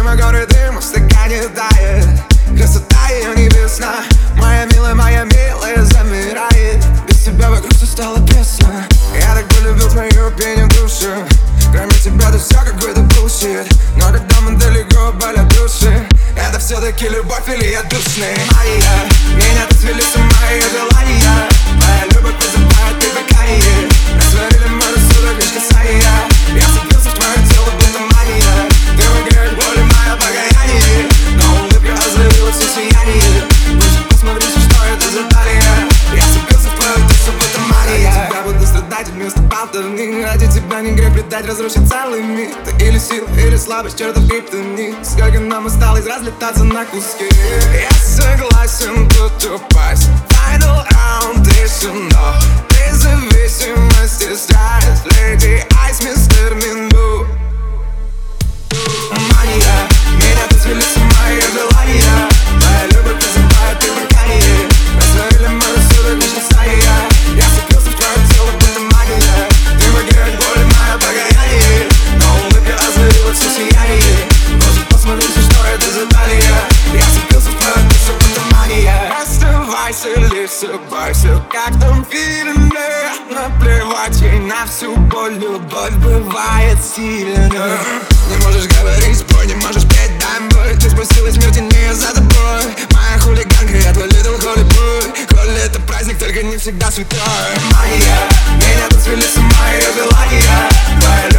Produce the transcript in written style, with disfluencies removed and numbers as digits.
Время горы дыма в стакане тает, красота ее небесна. Моя милая замирает. Без тебя вокруг все стало тесно. Я так полюбил твою пение в душе. Кроме тебя тут все какой-то bullshit. Но когда мы далеко, болят души. Это все-таки любовь или я душный? Моя, меня тут свели с ума ее желания. Моя любовь вызывает привыкание. Растворили мой рассудок, лишь касаясь. Я вцепился в твое тело, будто мания. Ты выиграешь боль и мое покаяние. Но улыбка озарила все сияние. Лучше посмотрите, что это за талия. Я вцепился в твою душу, будто мания. Ради тебя буду страдать вместо болтовни. Ради тебя не грех предать, разрушить целый мир. Ты или сила, или слабость, чертов криптонит. Сколько нам осталось разлетаться на куски. Я согласен тут упасть. Final round, тишина. Независимость и страсть. Lady Ice, мистер Минду. Мания, меня тут свели с ума ее желания. Моя любовь вызывает привыкание. Растворили мой рассудок, лишь касаясь. Я вцепился в твое тело, будто магия. Ты выиграешь боль и мое покаяние. Но улыбка озарила все сияние. Может, посмотрите, что это за талия. Я вцепился в твою душу, будто мания. Оставайся, лишь улыбайся, как в том фильме. Наплевать ей на всю боль. Любовь бывает сильной. Не можешь говорить, спой, не можешь петь, дай бой. Ты спустилась в мир тенее за тобой. Моя хулиганка, я твой little Hollywood. Холли это праздник, только не всегда святой. Мания, меня тут свели с ума ее желания.